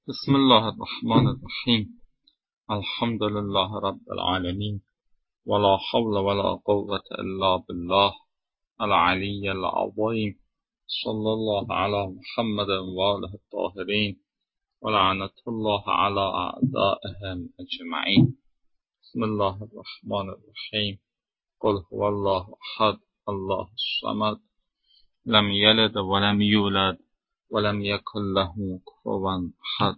بسم الله الرحمن الرحیم. الحمد لله رب العالمین ولا حول ولا قوة الا بالله العلی العظیم. صلی الله علی محمد و آله الطاهرین و لعنت الله علی اعدائهم اجمعین. بسم الله الرحمن الرحیم. قل هو الله احد الله الصمد لم یلد ولم یولد ولم یکن له کفوا احد.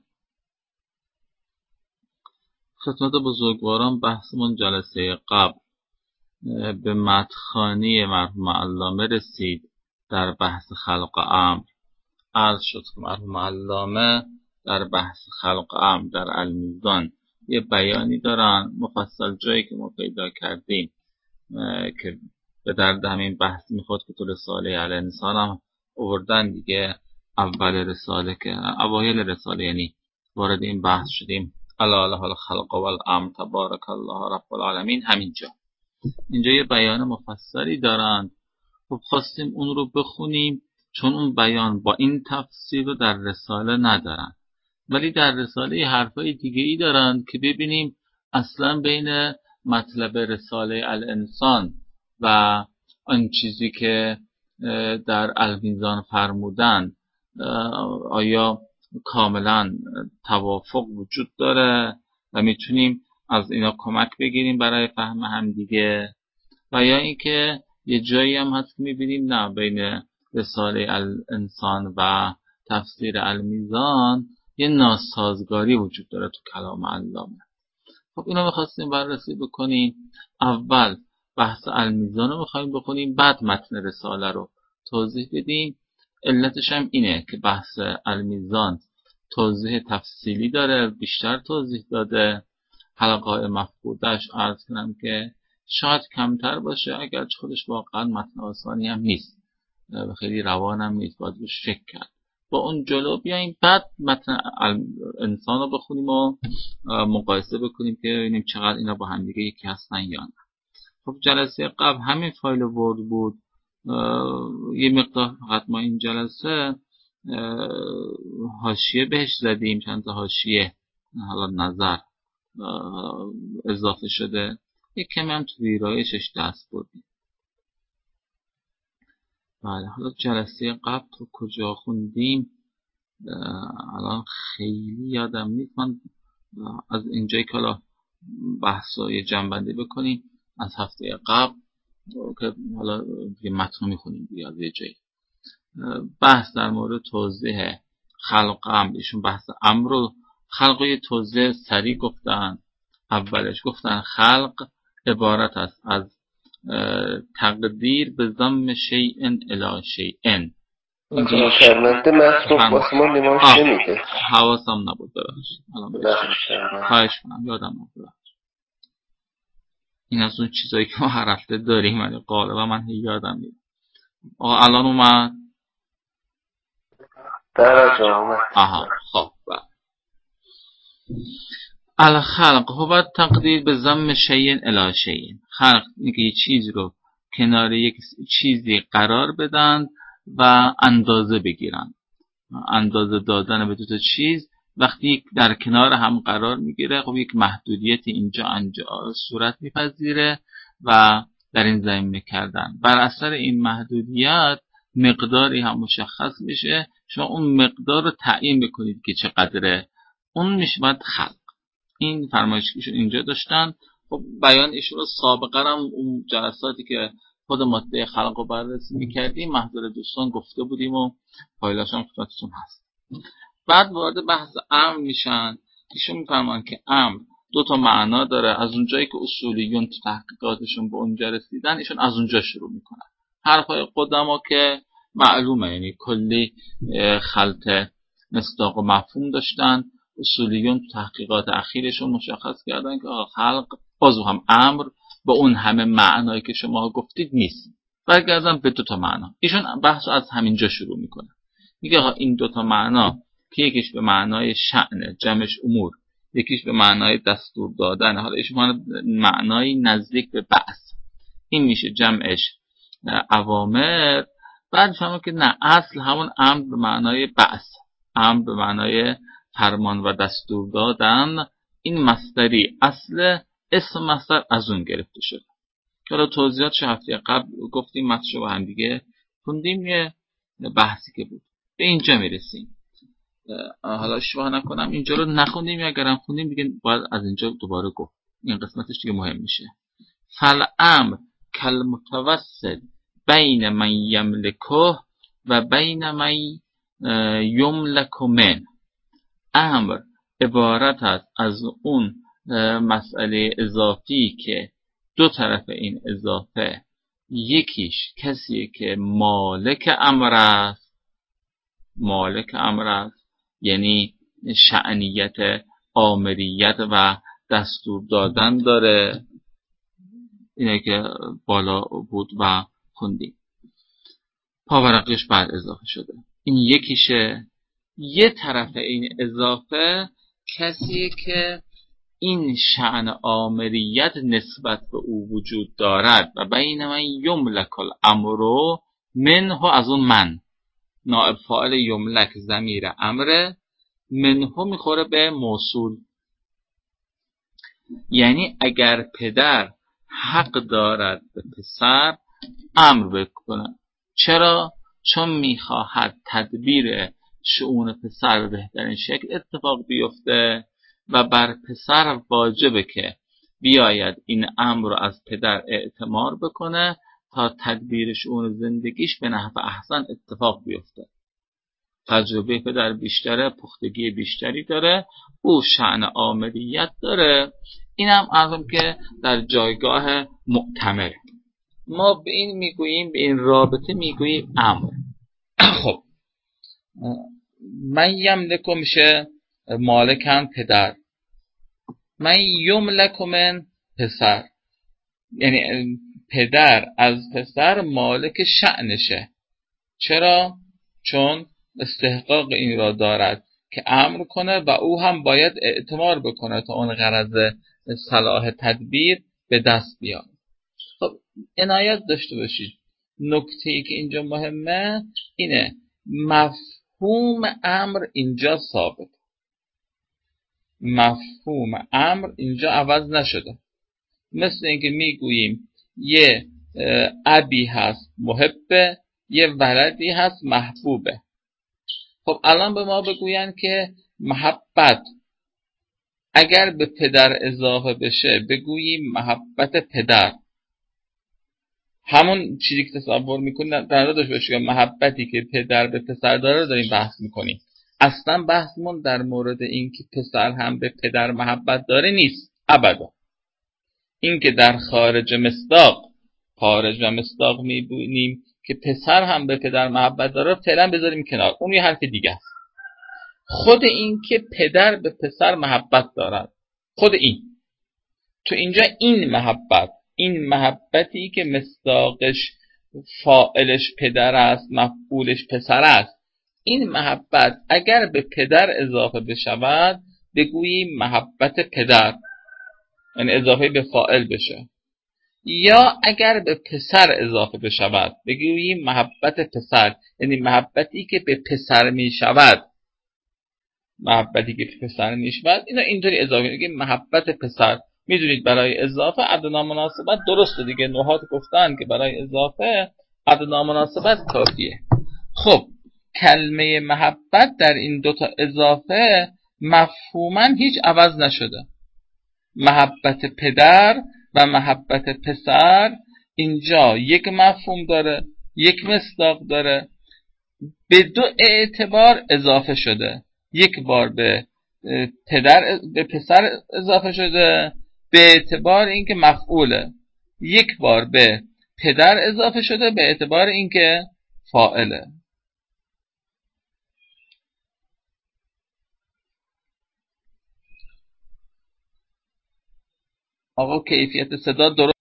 خدمت بزرگواران، بحثمون جلسه قبل به مدخانی مرحوم علامه رسید در بحث خلق امر. عرض شد که مرحوم علامه در بحث خلق امر در المیزان یه بیانی دارن مفصل، جایی که ما پیدا کردیم که به درد همین بحث میخواد که تو رساله الانسان هم آوردن دیگه. اول رساله که اوایل رساله یعنی وارد این بحث شدیم، الا له الخلق والامر تبارک الله رب العالمین. اینجا یه بیان مفصلی دارن. خب خواستیم اون رو بخونیم چون اون بیان با این تفسیر رو در رساله ندارن، ولی در رساله یه حرفای دیگه ای دارن که ببینیم اصلا بین مطلب رساله الانسان و آن چیزی که در المیزان فرمودن آیا کاملا توافق وجود داره و میتونیم از اینا کمک بگیریم برای فهم هم دیگه، و یا اینکه یه جایی هم هست که میبینیم نه، بین رساله الانسان و تفسیر المیزان یه ناسازگاری وجود داره تو کلام علامه. خب اینو میخواستیم بررسی بکنیم. اول بحث المیزان رو میخوایم بکنیم، بعد متن رساله رو توضیح بدیم. علتش هم اینه که بحث المیزان توضیح تفصیلی داره، بیشتر توضیح داده. حلقات مفقودش عرض کنم که شاید کمتر باشه، اگر خودش واقعا متن آسانی هم نیست، خیلی روان هم نیست، باید بهش فکر کرد. با اون جلو بیاییم بعد متن انسان رو بخونیم و مقایسه بکنیم که ببینیم چقدر اینا با هم دیگه یکی هستن یا نه. خب جلسه قبل همین فایل ورد بود. یه مقدار فقط ما این جلسه حاشیه بهش زدیم، چند تا حاشیه حالا نظر اضافه شده، یک کمی هم تو ویرایشش دست بردیم. بله، حالا جلسه قبل تو کجا خوندیم الان خیلی یادم نیست. من از اینجایی که حالا بحثای جنبندی بکنیم از هفته قبل که حالا یه متن میخونیم بیاد یه جایی. بحث در مورد توضیح خلق امر، ایشون بحث امر رو خلق یه توضیح سریع گفتن. اولش گفتن خلق عبارت است از تقدیر به ضم شیء الی شیء. اینجا شرمنده مطلوب واسه ما نمایش نمیده. حواسم نبود، ببخشید. خواهش کنم، یادم نبود. این از اون چیزایی که ما هر هفته داریم ولی غالبا من یادم نیست. الان اومد درجه اومد. خب الخلق هو تقدیر به ضم شیء الی شیء. خلق اینه که یه چیز رو کنار یک چیزی قرار بدن و اندازه بگیرن. اندازه دادن به دو تا چیز وقتی در کنار هم قرار میگیره، خب یک محدودیت اینجا صورت میپذیره و در این زمینه کردن بر اثر این محدودیت مقداری هم مشخص میشه. شما اون مقدار رو تعیین بکنید که چقدره، اون میشه خلق. این فرمایشیشون اینجا داشتن. خب بیان ایشون رو سابقا هم اون جلساتی که خود ماده خلق رو بررسی میکردیم محضر دوستان گفته بودیم و فایلاش هم خدمتتون هست. بعد وارد بحث امر میشن. ایشون میفرمان که امر دو تا معنا داره. از اونجایی که اصولیون تو تحقیقاتشون به اونجا رسیدن، ایشون از اونجا شروع میکنن. حرفای قدما که معلومه، یعنی کلی خلط مصداق و مفهوم داشتن. اصولیون تو تحقیقات اخیرشون مشخص کردن که خلق بازو هم امر با اون همه معنایی که شما گفتید نیست، برگردن به دو تا معنا. ایشون بحثو از همینجا شروع میکنه. میگه این دو تا معنا که یکیش به معنای شأن جمعش امور، یکیش به معنای دستور دادن، حالا ایشون معنای نزدیک به بعث، این میشه جمعش اوامر. بعد فهمه که نه، اصل همون امر به معنای بعث، امر به معنای فرمان و دستور دادن، این مصدری اصل اسم مصدر از اون گرفته شده. حالا توضیحات هفته قبل گفتیم، متن با هم دیگه خوندیم، یه بحثی که بود به اینجا میرسیم. حالا اشتباه نکنم اینجا رو نخوندیم، یا اگرم خوندیم دیگه باید از اینجا دوباره گفت، این قسمتش دیگه مهم میشه. فالامر کالمتوسل بین من یملکه و بین من یملک من. امر عبارت است از اون مسئله اضافی که دو طرف این اضافه، یکیش کسیه که مالک امر است، یعنی شأنیت آمریت و دستور دادن داره، اینه که بالا بود و خوندیم، پاورقیش بعد اضافه شده. این یکیشه. یه طرف این اضافه کسیه که این شأن آمریت نسبت به او وجود دارد و بین من یملک الامر منه، از اون من نائب فاعل یملک ضمیر امر، منه میخوره به موصول. یعنی اگر پدر حق دارد به پسر امر بکنه. چرا؟ چون میخواهد تدبیر شؤون پسر به بهترین شکل اتفاق بیفته و بر پسر واجبه که بیاید این امر رو از پدر اعتماد بکنه تا تدبیر شؤون زندگیش به نحو احسن اتفاق بیفته. تجربه پدر بیشتره، پختگی بیشتری داره، او شأن آمریت داره، اینم عرضم که در جایگاه معتمره. ما به این میگوییم، به این رابطه میگوییم امر. خب من یملکو میشه مالکم پدر، من یملکو من پسر، یعنی پدر از پسر مالک شأنشه. چرا؟ چون استحقاق این را دارد که امر کنه و او هم باید اعتمار بکنه تا اون غرض صلاح تدبیر به دست بیاد. خب عنایت داشته باشید، نکته‌ای که اینجا مهمه اینه، مفهوم امر اینجا ثابت، مفهوم امر اینجا عوض نشده. مثل اینکه میگوییم یه ابی هست محبه، یه ولدی هست محبوبه. خب الان به ما بگوین که محبت اگر به پدر اضافه بشه بگوییم محبت پدر، همون چیزی که تصور میکنیم در داشته باشه، محبتی که پدر به پسر داره رو داریم بحث میکنیم. اصلا بحثمون در مورد این که پسر هم به پدر محبت داره نیست ابدا. این که در خارج و مصداق میبینیم که پسر هم به پدر محبت داره فعلا بذاریم کنار، اون یه حرف دیگه است. خود این که پدر به پسر محبت دارد، خود این تو اینجا این محبتی که مصداقش فاعلش پدر است، مفعولش پسر است، این محبت اگر به پدر اضافه بشود بگوییم محبت پدر، یعنی اضافه به فاعل بشه. یا اگر به پسر اضافه بشود بگوییم محبت پسر، یعنی محبتی که به پسر می شود، اینا اینطوری اضافه میگیم محبت پسر. میدونید برای اضافه عدد نامناسبت درسته دیگه، نحات گفتن که برای اضافه عدد نامناسبت کافیه. خب کلمه محبت در این دوتا اضافه مفهوما هیچ عوض نشده. محبت پدر و محبت پسر اینجا یک مفهوم داره، یک مصداق داره، به دو اعتبار اضافه شده. یک بار به پسر اضافه شده به اعتبار اینکه مفعوله، یک بار به پدر اضافه شده به اعتبار اینکه فاعله. آقا کیفیت صدا درست.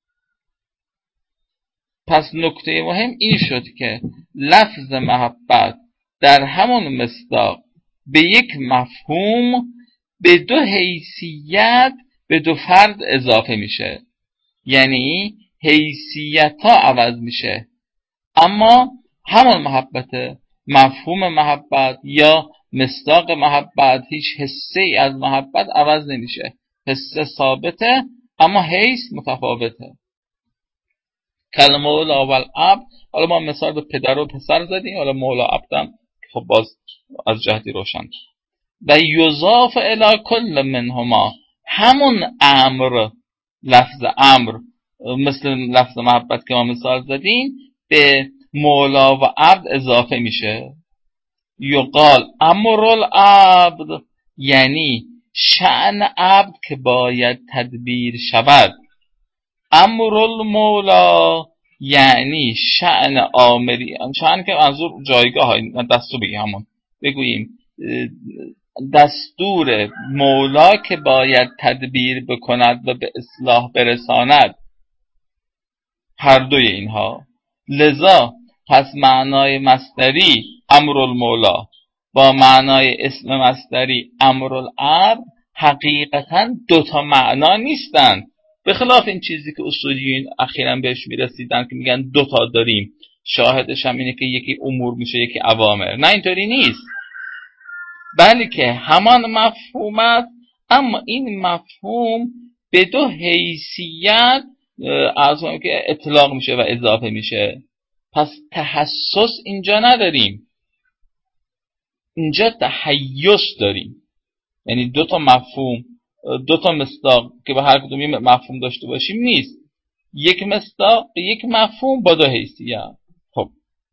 پس نکته مهم این شد که لفظ محبت در همون مصداق به یک مفهوم به دو حیثیت به دو فرد اضافه میشه، یعنی حیثیت ها عوض میشه، اما همون محبته. مفهوم محبت یا مصداق محبت، هیچ حسه ای از محبت عوض نمیشه. حسه ثابته اما حیث متفاوته. کلمه مولا و العبد، حالا ما مثال به پدر و پسر زدیم، حالا مولا عبدم خب باز از جهتی روشن. و یضاف الی کل منهما، همون امر، لفظ امر مثل لفظ محبت که ما مثال زدیم به مولا و عبد اضافه میشه. یقال امر العبد، یعنی شأن عبد که باید تدبیر شود. امر المولا یعنی شأن آمری، شأن که منظور جایگاه های دستور بگیم، بگوییم دستور مولا که باید تدبیر بکند و به اصلاح برساند، هر دوی اینها. لذا پس معنای مصدری امر المولا با معنای اسم مصدری امر العبد حقیقتا دوتا معنا نیستن، به خلاف این چیزی که اصولیین اخیراً بهش میرسیدن که میگن دوتا داریم، شاهدش هم اینه که یکی امور میشه یکی اوامر. نه، اینطوری نیست، بلکه همان مفهوم است، اما این مفهوم به دو حیثیت از که اطلاق میشه و اضافه میشه. پس تحسس اینجا نداریم، اینجا تحیز داریم، یعنی دو تا مفهوم، دو تا مصداق که به هر کدوم یک مفهوم داشته باشیم نیست، یک مصداق یک مفهوم با دو حیثیت. خب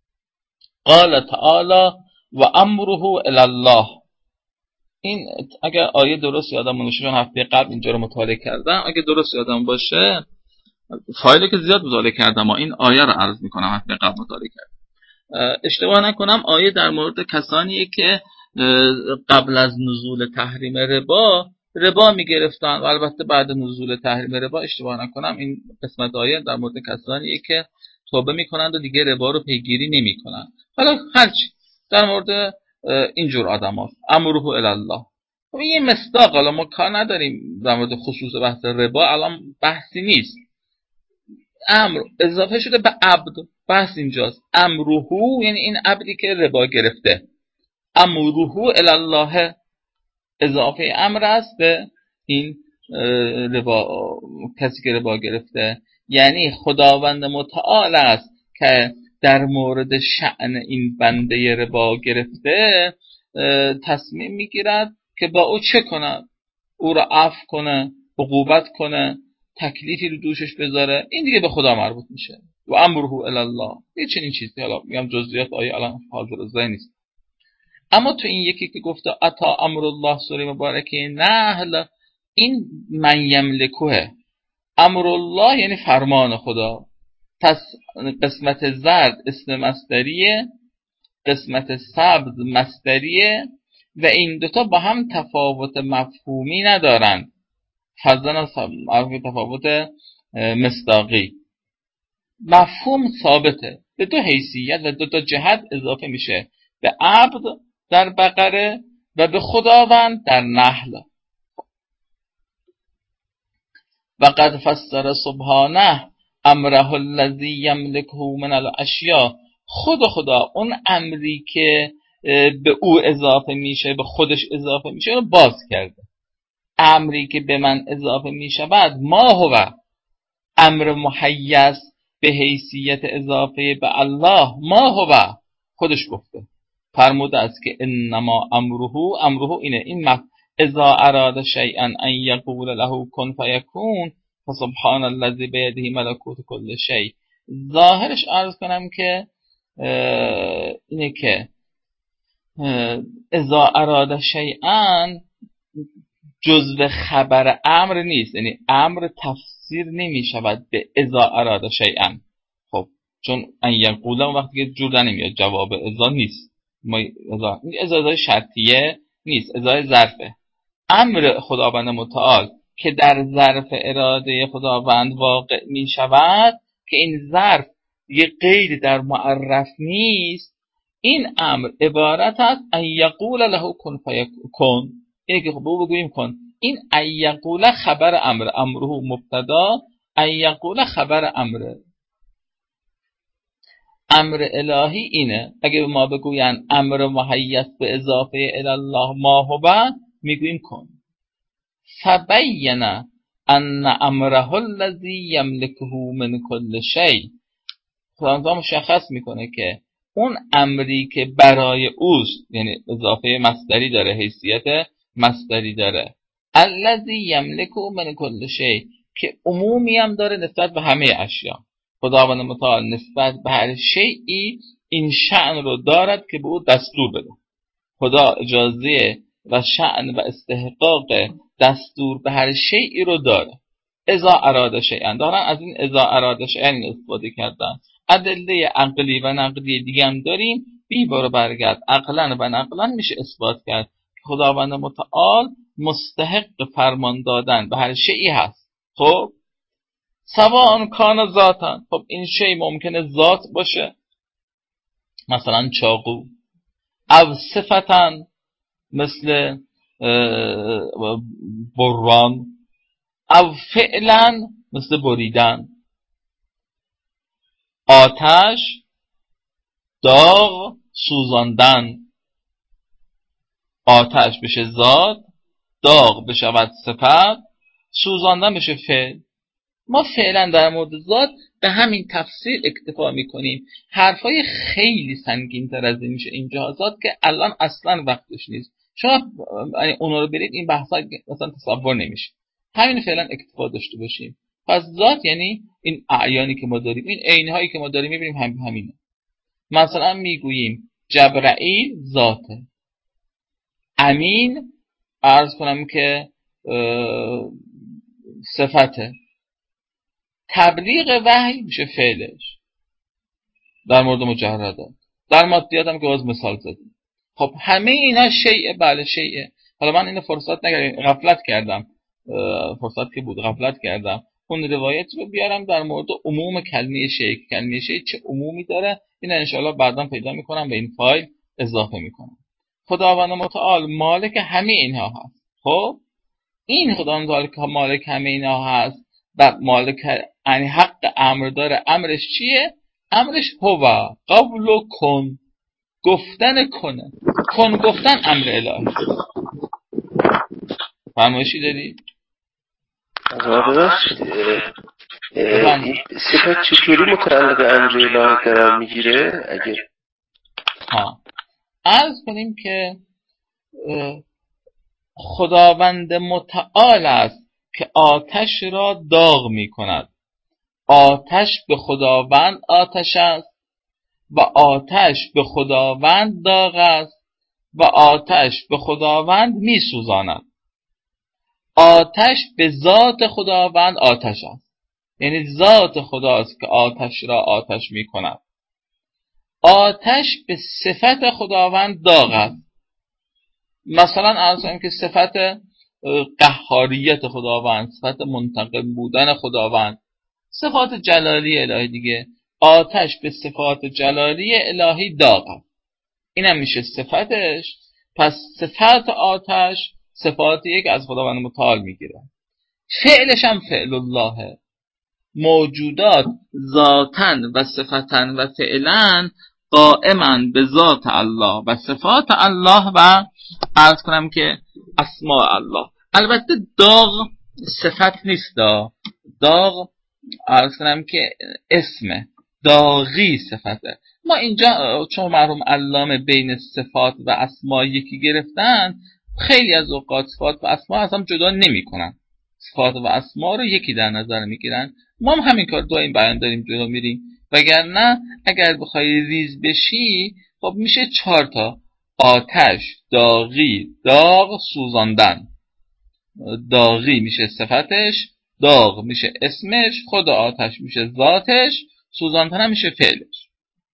قال تعالی و امره الی الله، این اگر آیه درست یادم باشه، چون هفته قبل اینجا رو مطالعه کردم، اگه درست یادم باشه، فایلی که زیاد مطالعه کردم این آیه رو عرض میکنم، هفته قبل مطالعه کردم، اشتباه نکنم آیه در مورد کسانیه که قبل از نزول تحریم ربا میگرفتن و البته بعد نزول تحریم ربا، اشتباه نکنم این قسمت آیه در مورد کسانیه که توبه میکنند و دیگه ربا رو پیگیری نمیکنن. حالا هرچی در مورد اینجور آدم هست امره الی الله. خب این یه مصداق، حالا ما کار نداریم در مورد خصوص بحث ربا، الان بحثی نیست. امر اضافه شده به عبد، بحث اینجاست. امره یعنی این عبدی که ربا گرفته، امره الی الله اضافه امر است به این ربا، کسی که ربا گرفته، یعنی خداوند متعال است که در مورد شأن این بنده ربا گرفته تصمیم میگیرد که با او چه کند، او را عفو کنه، عقوبت کنه، تکلیفی رو دوشش بذاره. این دیگه به خدا مربوط میشه. و امره الی الله یه چنین چیزی، حالا میگم جزئیات آیه الان حاضر ذهن نیست. اما تو این یکی که گفته اتا امر الله سوره مبارکه نحل، این من یملکه، امر الله یعنی فرمان خدا. پس قسمت زرد اسم مصدریه، قسمت سبز مصدریه و این دوتا با هم تفاوت مفهومی ندارند، فضلا تفاوت مصداقی. مفهوم ثابته، به دو حیثیت و دو تا جهت اضافه میشه، به عبد در بقره و به خداوند در نحل. و قد فسر سبحانه امره الذی یملکه من الاشیاء، خدا اون امری که به او اضافه میشه، به خودش اضافه میشه رو باز کرده. امری که به من اضافه میشود ما هو، امر محیز به حیثیت اضافه به الله، ما هو خودش گفته، فرموده است که انما امره اینه، این اذا اراد شیئا ان یقول له کن فیکون فسبحان الذی بیده ملکوت کل شیء. ظاهرش عرض کنم که اینه که اذا اراد شیئا جزو خبر امر نیست، یعنی امر تفسیر نمی شود به اذا اراد شیئا. خب چون ان یقول وقتی که جور نمیاد، جواب اذا نیست، ما اذا شرطیه نیست، اذا ظرفه. امر خداوند متعال که در ظرف اراده خداوند واقع می شود، که این ظرف یه قید در معرف نیست، این امر عبارت است ان یقول له کن فیکون، اینه که خب بگوییم کن. این ان یقول خبر امر، امره مبتدا، ان یقول خبر امره. امر الهی اینه. اگه به ما بگوین امر مهیّس به اضافه الی الله ما هو، میگوییم کن. فبین ان امره الذی یملکه من کل شیء. خدا مشخص میکنه که اون امری که برای اوست، یعنی اضافه مصدری داره، حیثیت مصدری داره، الذی یملکه من کل شیء، که عمومی هم داره نسبت به همه اشیا. خداوند متعال نسبت به هر شیئی این شأن رو دارد که به او دستور بده. خدا اجازه و شأن و استحقاق دستور به هر شیئی رو داره. اذا اراده شیئا، دارن از این اذا اراده شیئا استفاده کردن. ادله عقلی و نقلی دیگه هم داریم، بی برو برگرد عقلا و نقلا میشه اثبات کرد که خداوند متعال مستحق فرمان دادن به هر شیئی هست. خب سواء کان ذاتن، خب این شی ممکنه ذات باشه، مثلا چاقو، او صفتن مثل بران، او فعلا مثل بریدن. آتش، داغ، سوزاندن. آتش بشه ذات، داغ بشود صفت، سوزاندن بشه فعل. ما فعلا در مورد ذات به همین تفسیر اکتفا میکنیم. حرفای خیلی سنگین تر از این میشه اینجا ذات که الان اصلا وقتش نیست. شما اونا رو برید این بحثا مثلا تصور نمیشه. همین فعلا اکتفا داشته باشیم. پس ذات یعنی این اعیانی که ما داریم، این عینهایی که ما داریم میبینیم همینه. مثلا میگوییم جبرائیل ذاته، امین عرض کنم که صفته، تبلیغ وحی میشه فعلش در مورد مجردات. در مادیات هم که باز مثال زدیم. خب همه اینا شیء، بله شیء. حالا من اینو فرصت نگردم، غفلت کردم، فرصت که بود غفلت کردم اون روایت رو بیارم در مورد عموم کلمه شیء. کلمه شیء چه عمومی داره، این انشاءالله بعدا پیدا میکنم به این فایل اضافه میکنم. خداوند متعال مالک همه اینها هست. خب این خداوند مالک همه اینها هست و مالک یعنی حق امر داره. امرش چیه؟ امرش هو قول و کن، گفتن کنه. کن گفتن امر الهی. فرمایشی داری؟ این صفت چطوری متعلق امر الهی قرار میگیره؟ اگه عرض کنیم که خداوند متعال است که آتش را داغ می کند. آتش به خداوند آتش است و آتش به خداوند داغ است و آتش به خداوند می سوزاند. آتش به ذات خداوند آتش است، یعنی ذات خداست که آتش را آتش می کند. آتش به صفت خداوند داغ است. مثلا عرض کنیم که صفت قهاریت خداوند، صفت منتقم بودن خداوند، صفات جلالی الهی دیگه. آتش به صفات جلالی الهی داغ است، اینم میشه صفتش. پس صفت آتش صفاتیه که از خداوند متعال میگیره. فعلش هم فعل الله. موجودات ذاتن و صفتن و فعلن قائمن به ذات الله و صفات الله و عرض کنم که اسماء الله. البته داغ صفت نیست، داغ عرض کنم که اسمه، داغی صفته. ما اینجا چون مرحوم علامه بین صفات و اسما یکی گرفتن، خیلی از اوقات صفات و اسما از هم جدا نمی کنن، صفات و اسما رو یکی در نظر می گیرن. ما هم همین کار این بیان داریم جلو میریم، وگرنه اگر بخوای ریز بشی خب میشه 4 تا: آتش، داغی، داغ، سوزاندن. داغی میشه صفتش، داغ میشه اسمش، خود آتش میشه ذاتش، سوزاندن هم میشه فعلش.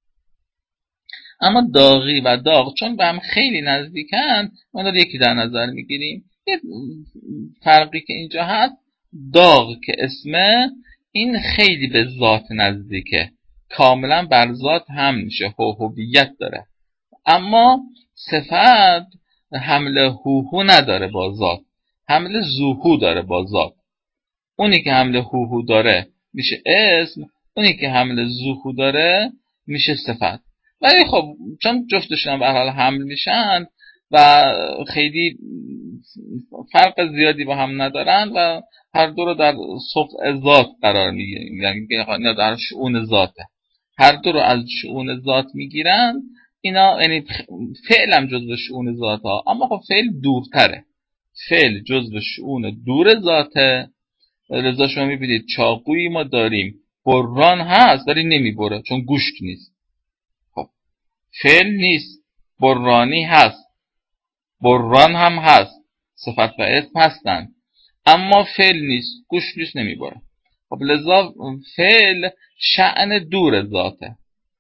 اما داغی و داغ چون به هم خیلی نزدیکن ما رو یکی در نظر میگیریم. یه فرقی که اینجا هست، داغ که اسمه این خیلی به ذات نزدیکه، کاملا بر ذات هم میشه، هویت داره. اما صفت حمل هوهو نداره با ذات، حمل زوهو داره با ذات. اونی که حمل هوهو داره میشه اسم، اونی که حمل زوهو داره میشه صفت. ولی خب چون جفتشون به هر حال حمل میشن و خیلی فرق زیادی با هم ندارن و هر دو رو در صفع ذات قرار میگیرن، یعنی در شؤون ذاته، هر دو رو از شؤون ذات میگیرن اینا، یعنی فعل هم جزو شؤون ذات ها، اما خب فعل دورتره، فعل جزو شؤون دور ذاته. لذا شما میبینید چاقویی ما داریم بران هست ولی نمیبره چون گوشت نیست. خب فعل نیست، برانی هست، بران هم هست، صفت و اسم هستن، اما فعل نیست، گوشت نیست، نمیبره. خب لذا فعل شأن دور ذاته،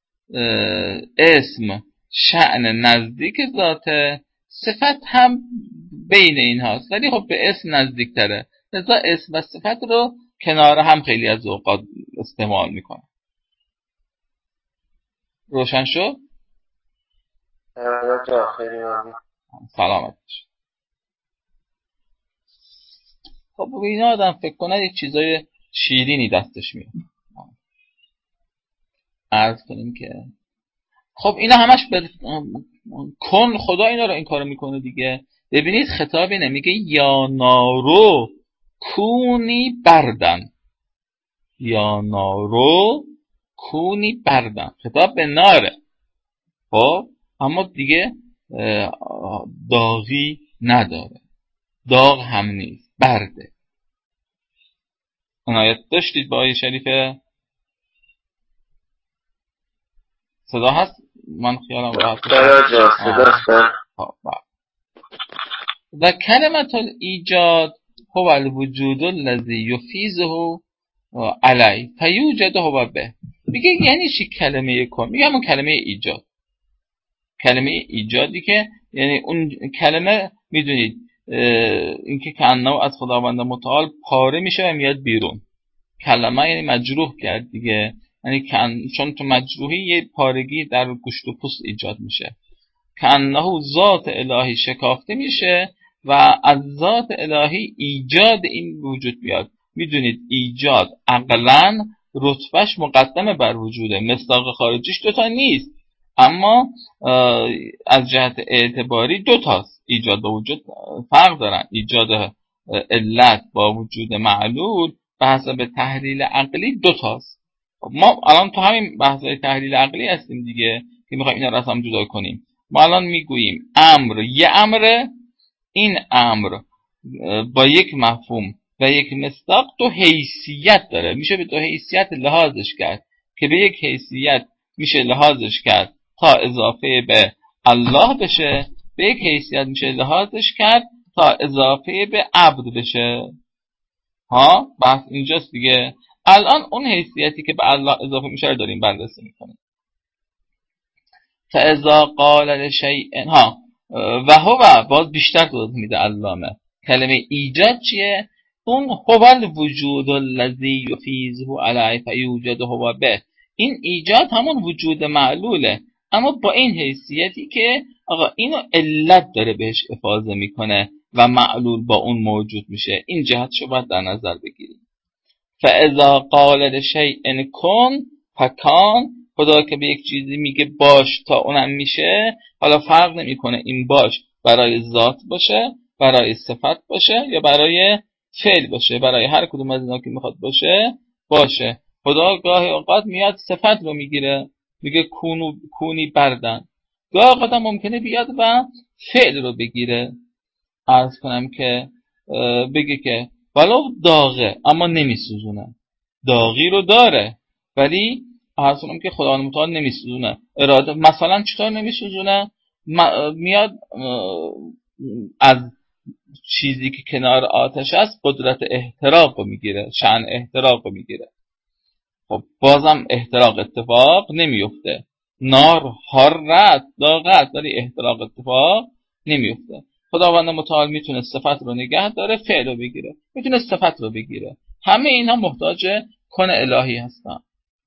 اسم شأن نزدیک ذاته، صفت هم بین این هاست ولی خب به اسم نزدیک تره. لذا اسم و صفت رو کنار هم خیلی از اوقات استعمال میکنه. روشن شد؟ خیلی ممنون. سلامت باش. خب اینا آدم فکر کنه یک چیزای شیرینی دستش میاد. عرض کنیم که خب اینا همش کن خدا اینا رو این کارو میکنه دیگه. ببینید خطاب اینه، میگه یا نارو کونی بردن، یا نارو کونی بردن، خطاب به ناره. خب اما دیگه داغی نداره، داغ هم نیست، برده. اون آیت داشتید با آیه شریفه؟ صدا هست؟ من خیالم راحت و کلمت الایجاد هو الوجود الذی یفیزه علی فیوجد هو به. میگه یعنی چی کلمه کن؟ میگه همون کلمه ایجاد، کلمه ایجادی که یعنی اون کلمه میدونید اینکه کانه از خداوند متعال پاره میشه و میاد بیرون. کلمه یعنی مجروح کرد دیگه، یعنی چون تو مجروحی یه پارگی در گوشت و پوست ایجاد میشه. کانه ذات الهی شکافته میشه و از ذات الهی ایجاد این وجود بیاد. میدونید ایجاد عقلاً رتبهش مقدمه بر وجوده، مصداق خارجیش دوتا نیست، اما از جهت اعتباری دوتاست. ایجاد و وجود فرق دارن. ایجاد علت با وجود معلول به حسب تحلیل عقلی دوتاست. ما الان تو همین بحث‌های تحلیل عقلی هستیم دیگه که میخوایم اینا رو از هم جدا کنیم. ما الان میگوییم امر یه امره، این امر با یک مفهوم و یک مصداق دو حیثیت داره، میشه به دو حیثیت لحاظش کرد که به یک حیثیت میشه لحاظش کرد تا اضافه به الله بشه، به یک حیثیت میشه لحاظش کرد تا اضافه به عبد بشه. ها بحث اینجاست دیگه. الان اون حیثیتی که به الله اضافه میشه رو داریم بررسی میکنیم. فاذا قال لشیء و هو باز بیشتر توضیح میده علامه. کلمه ایجاد چیه؟ اون هو الوجود الذی یفیزه علی فیوجد هو به. این ایجاد همون وجود معلوله، اما با این حیثیتی که آقا اینو علت داره بهش افاضه میکنه و معلول با اون موجود میشه. این جهتشو باید در نظر بگیریم. فاذا قال لشیء کن فکان، خدا که به یک چیزی میگه باش تا اونم میشه. حالا فرق نمیکنه این باش برای ذات باشه، برای صفت باشه یا برای فعل باشه، برای هر کدوم از اینا که میخواد باشه. خدا گاهی اوقات میاد صفت رو میگیره، میگه کونی بردن. گاهی اوقات ممکنه بیاد و فعل رو بگیره. عرض کنم که بگه که ولو داغه اما نمیسوزونه، داغی رو داره ولی عرض کنم که خداوند متعال نمیسوزونه. اراده مثلا چطور نمیسوزونه؟ میاد از چیزی که کنار آتش است قدرت احتراق رو میگیره، شأن احتراق رو میگیره. خب بازم احتراق اتفاق نمیفته. نار حرارت داغت ولی احتراق اتفاق نمیفته. خداوند متعال میتونه صفت رو نگه داره، فعل رو بگیره، میتونه صفت رو بگیره. همه اینها محتاج کن الهی هستن.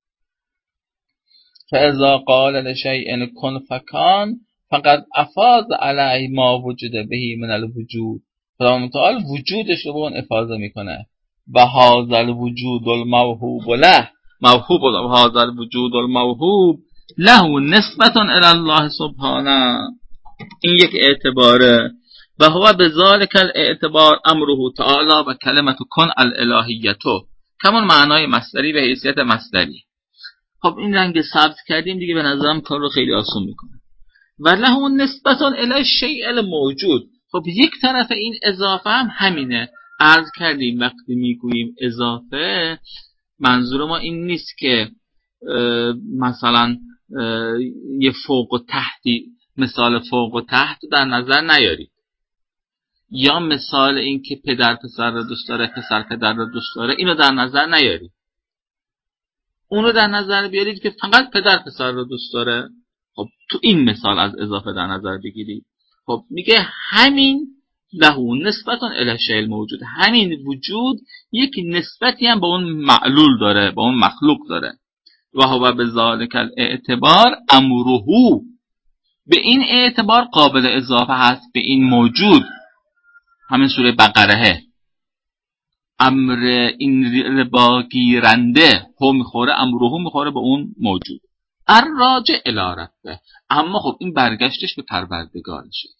فاذا قال لشیء کن فکان فقد افاض علی ما وجد بهی من الوجود. خداوند متعال وجودش رو به اون افاضه میکنه. و هذا الوجود الموهوب له، موهوب هذا الوجود الموهوب له نسبت الی الله سبحانه، این یک اعتباره. و هو بذالک الاعتبار امره تعالی و کلمت کن الالهیتو، کمان معنای مصدری به حیثیت مصدری. خب این رنگ ثبت کردیم دیگه، به نظرم کار رو خیلی آسون میکنه. و له نسبت الی الشیء الموجود، خب یک طرف این اضافه هم همینه. عرض کردیم وقتی میگوییم اضافه، منظور ما این نیست که مثلا یه فوق و تحتی، مثال فوق و تحت در نظر نیارید، یا مثال این که پدر پسر رو دوست داره، پسر پدر رو دوست داره، اینو در نظر نیارید. اونو در نظر بیارید که فقط پدر پسر رو دوست داره. خب تو این مثال از اضافه در نظر بگیرید. خب میگه همین له نسبت الی الشیء موجود، همین وجود یک نسبتی هم به اون معلول داره، به اون مخلوق داره. و هو بذالک الاعتبار امره، به این اعتبار قابل اضافه هست به این موجود. همین سوره بقره، امر این ربا گیرنده هم میخوره، امره میخوره به اون موجود. الراجع الی ربه، اما خب این برگشتش به پروردگارشه.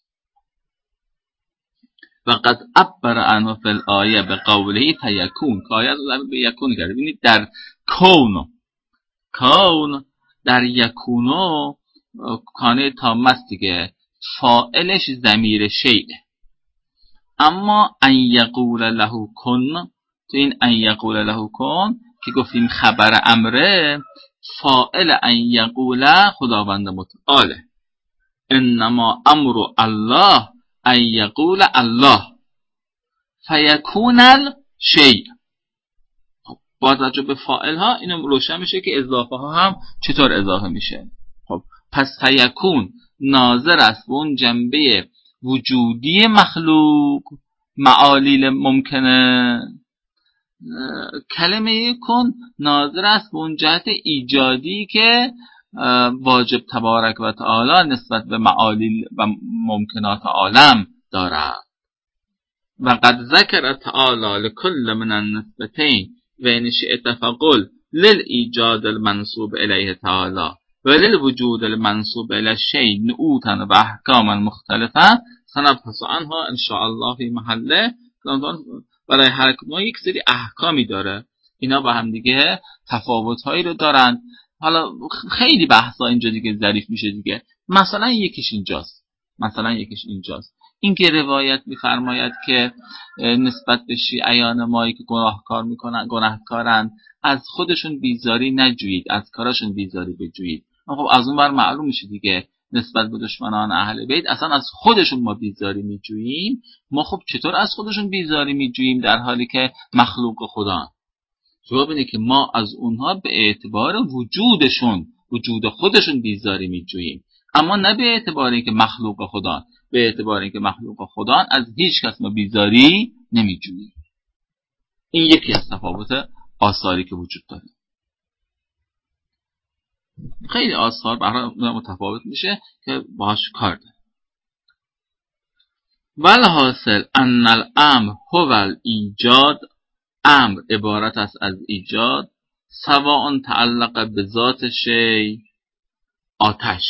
و قد عبر عنه فی الآیه به قوله فیکون، که آیه رو به یکون کرده. ببینید در کون در یکونو کانه تامه است دیگه، فاعلش ضمیر شیء. اما ان یقول له کن، تو این ان یقول له کن که گفتیم خبر امره، فاعل ان یقول خداوند متعاله. انما امر الله ان یقول الله فیکون الشیء. با توجه به فاعل ها اینو روشن میشه که اضافه ها هم چطور اضافه میشه. خب پس فیکون ناظر است به اون جنبه وجودی مخلوق، معالیل ممکنه. کلمه کن ناظر است به اون جهت ایجادی که واجب تبارک و تعالی نسبت به معالیل و ممکنات عالم دارد. و قد ذکر تعالی لکل من النسبتین و ان شئت فقل للایجاد المنسوب الیه تعالی و للوجود المنسوب الی الشیء نعوتا و احکاما مختلفه سنبحث عنها ان شاء الله فی محله. برای هر ما یک سری احکامی داره، اینا با هم دیگه تفاوت‌هایی رو دارن. حالا خیلی بحثا اینجا دیگه ظریف میشه دیگه. مثلا یکیش اینجاست این که روایت می‌فرماید که نسبت به شیعیان مایی که گناهکارن از خودشون بیزاری نجویید، از کارشون بیزاری بجویید. خب از اون بر معلوم میشه دیگه نسبت به دشمنان اهل بیت اصلا از خودشون ما بیزاری میجوییم. ما خب چطور از خودشون بیزاری میجوییم در حالی که مخلوق خدا؟ جواب اینه که ما از اونها به اعتبار وجود خودشون بیزاری میجوییم، اما نه به اعتبار اینکه مخلوق خدا. به اعتبار اینکه مخلوق خدا از هیچ کس ما بیزاری نمیجوییم. این یکی از تفاوت آثاری که وجود داره. خیلی آثار برای متفاوت میشه که باهاش کار داره. والحاصل ان الامر هو الایجاد، امر عبارت است از ایجاد، سواء تعلق به ذات شی آتش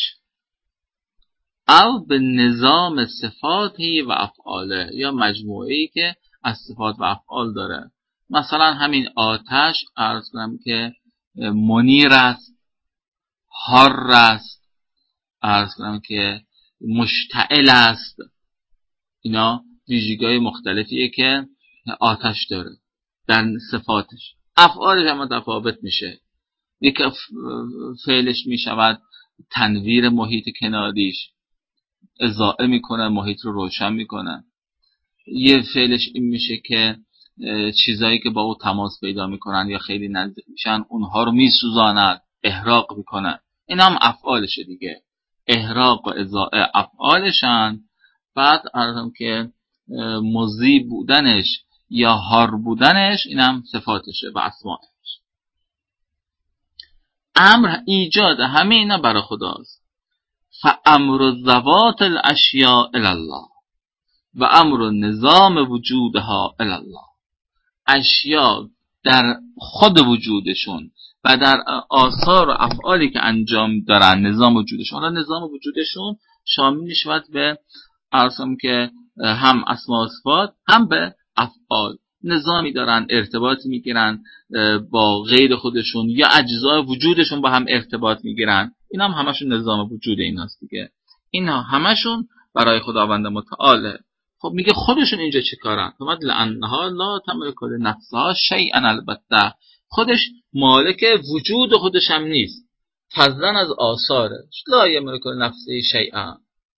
او به نظام صفاتی و افعاله، یا مجموعه‌ای که از صفات و افعال داره. مثلا همین آتش عرض کنم که منیر است، حار است، عرض کنم که مشتعل است. اینا ویژگی‌های مختلفیه که آتش داره در صفاتش. افعالش هم متفاوت میشه. یک فعلش میشود تنویر محیط کناریش، اضاءه میکنه، محیط رو روشن میکنه. یه فعلش این میشه که چیزایی که با او تماس پیدا میکنن یا خیلی نزدیک میشن اونها رو میسوزاند، احراق میکنه. این هم افعالشه دیگه. احراق و اضاءه افعالشن. بعد عرضم که مضی بودنش یا حار بودنش اینم صفاتشه و اسمائش. امر ایجاد همه اینا برای خداست. فامر ذوات الاشیاء الی الله و امر نظام وجودها الی الله. اشیا در خود وجودشون و و در آثار و افعالی که انجام دارن، نظام وجودشون. حالا نظام وجودشون شامل میشود به ارسم که هم اسما و صفات هم به افعال. نظامی دارن، ارتباطی میگیرن با غیر خودشون یا اجزای وجودشون با هم ارتباط میگیرن. اینا هم همشون نظام وجود ایناست دیگه. اینا همشون برای خداوند متعاله. خب میگه خودشون اینجا چه کارن؟ فرمود لانها لا تملک لنفسها شیئا، البته خودش مالک وجود خودش هم نیست، فضلا از آثارش. لا یملک لنفسه شیئا،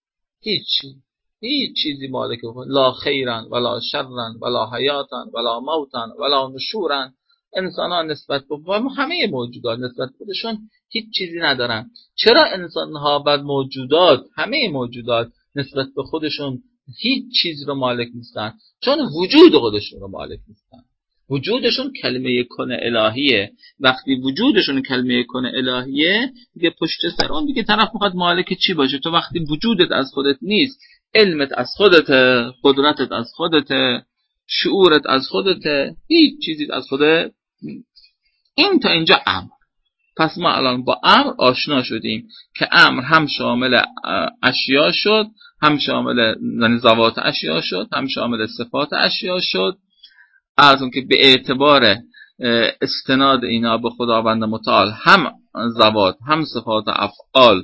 هیچ چیزی مالک خود، لا خیرن ولا شرن ولا حیاتن ولا موتن ولا نشورن. انسان ها نسبت به همه موجودات نسبت خودشون هیچ چیزی ندارن. چرا انسان ها بعد موجودات، همه موجودات نسبت به خودشون هیچ چیز رو مالک نیستن؟ چون وجود خودشون رو مالک نیستن. وجودشون کلمه کن الهیه. وقتی وجودشون کلمه کن الهیه دیگه پشت سر اون دیگه طرف میخواد مالک چی باشه؟ تو وقتی وجودت از خودت نیست، علمت از خودته، قدرتت از خودته، شعورت از خودته، هیچ چیزی از خودت نیست. این تا اینجا امر. پس ما الان با امر آشنا شدیم که امر هم شامل اشیا شد، هم شامل ذوات اشیا شد، هم شامل صفات اشیا شد. از اون که به اعتبار استناد اینا به خداوند متعال هم ذوات هم صفات افعال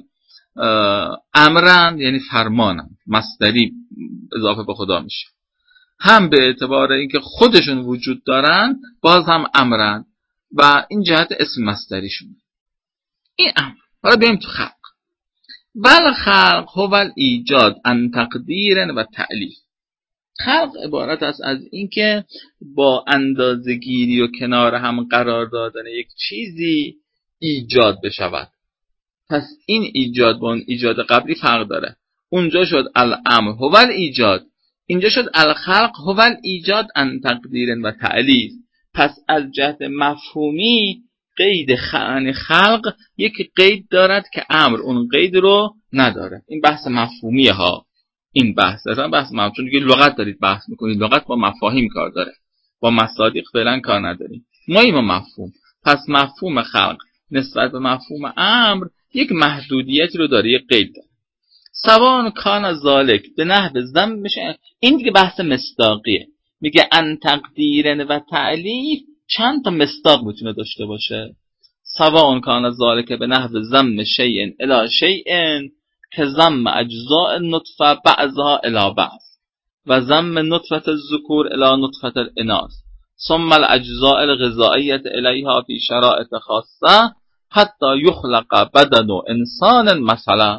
امرند، یعنی فرمانند، مصدری اضافه به خدا میشه. هم به اعتبار اینکه خودشون وجود دارن باز هم امرند و این جهت اسم مصدریشون. این امر. حالا بریم تو خلق. ول خلق هو الایجاد عن تقدیر و تألیف. خلق عبارت است از اینکه با اندازه‌گیری و کنار هم قرار دادن یک چیزی ایجاد بشود. پس این ایجاد با اون ایجاد قبلی فرق داره. اونجا شد الامر هو الایجاد، اینجا شد الخلق هو الایجاد عن تقدیر و تألیف. پس از جهت مفهومی قید خلق یک قید دارد که امر اون قید رو نداره. این بحث مفهومیه ها. این بحث اصلا بحث مفهوم، چون دیگه لغت دارید بحث میکنید. لغت با مفاهیم کار داره، با مصادیق فعلا کار نداریم. ما این مفهوم. پس مفهوم خلق نسبت به مفهوم امر یک محدودیتی رو داره، یک قید داره. سواء کان ذالک به نحو ضم میشه. این دیگه بحث مصداقیه. میگه ان تقدیر و تعلیف چند تا مصداق میتونه داشته باشه. سواء کان ذالک به نحو ضم شیء الی شیء که ضم اجزاء النطفه بعضها الی بعض و ضم نطفه الذکور الی نطفه الاناث ثم الاجزاء الغذائیه الیها فی شرائط خاصه حتی یخلق بدن انسان مثلا.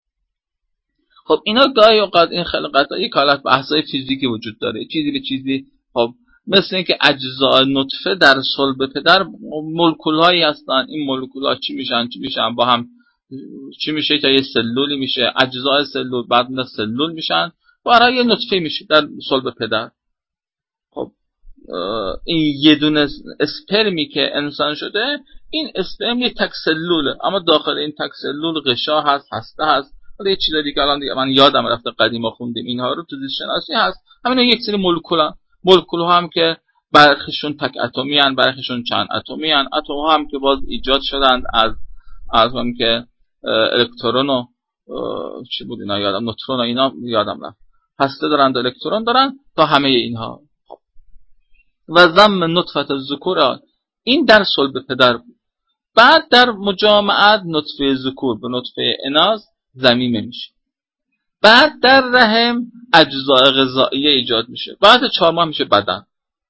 خب اینا گاهی اوقات این خلقت‌ها یک حالت بحث‌های فیزیکی وجود داره، چیزی به چیزی. خب مثل اینکه اجزاء نطفه در صلب پدر مولکول‌هایی هستن. این مولکول‌ها چی میشن با هم، چی میشه تا یه سلولی میشه، اجزاء سلول بعد نه سلول میشن برای یه نطفه میشه در صلب پدر. خب این یه دونه اسپرمی که انسان شده، این اسپرم یه تک سلوله، اما داخل این تک سلول غشا هست، هسته هست. حالا یه چیز دیگه الان دیگه من یادم رفته، قدیما خوندیم اینها رو تو زیست شناسی هست. همینا یک سری مولکول هم که برخشون تک اتمی ان، برخشون چند اتمی ان. اتم هم که باز ایجاد شدند از اون که الکترون و چی بود اینا یادم، نوترون و اینا یادم رفت. هسته دارن و الکترون دارن تا همه اینها. و ضم نطفه الذکور این در صلب پدر بود. بعد در مجامعت نطفه ذکور به نطفه اناث ضمیمه میشه. بعد در رحم اجزاء غذائیه ایجاد میشه. بعد 4 ماه میشه بدن.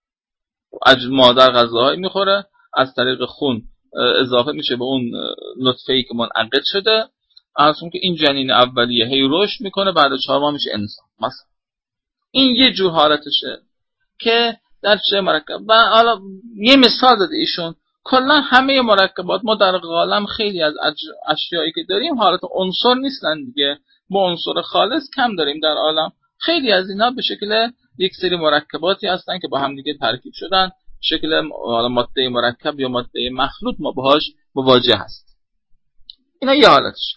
مادر غذاهایی میخوره، از طریق خون اضافه میشه به اون نطفه‌ای که منعقد شده. اصلا که این جنین اولیه هی رشد میکنه، بعد 4 ماه میشه انسان مثلا. این یه جور حالتشه که در چه مرکب. و حالا یه مثال داده ایشون، کلا همه مرکبات ما در عالم خیلی از اشیایی که داریم حالت عنصر نیستن دیگه. ما عنصر خالص کم داریم در عالم. خیلی از اینا به شکل یک سری مرکباتی هستن که با هم دیگه ترکیب شدن، شکل ماده مرکب یا ماده مخلوط ما باهاش مواجه هست. اینا یه حالتش.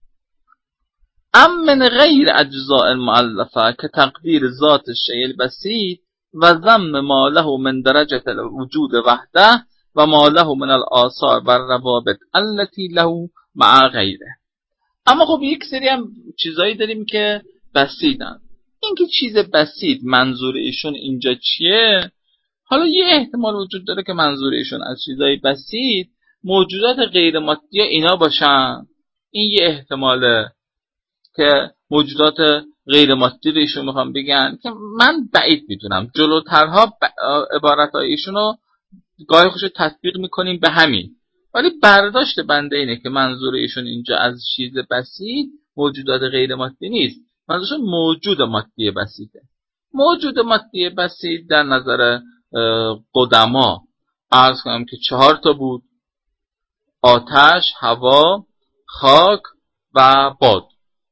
من غیر اجزاء المؤلفه که تقدیر ذات الشیء البسیط و ضم ما له من درجه الوجود وحده و ما له من الآثار و الروابط التي له مع غیره. اما خب یک سری هم چیزایی داریم که بسیطن. این که چیز بسیط منظور ایشون اینجا چیه؟ حالا یه احتمال وجود داره که منظور ایشون از چیزای بسیط موجودات غیر مادی اینا باشن. این یه احتماله که موجودات غیر مادی رو ایشون میخوام بگن که من بعید میدونم. جلوترها عبارتهای ایشون رو گاهی خوش تطبیق میکنیم به همین، ولی برداشت بنده اینه که منظور ایشون اینجا از چیز بسیط موجودات غیر مادی نیست، منظورشون موجود مادی بسیطه. موجود مادی بسیط در نظر قدما عرض کنم که 4 تا بود: آتش، هوا، خاک و باد.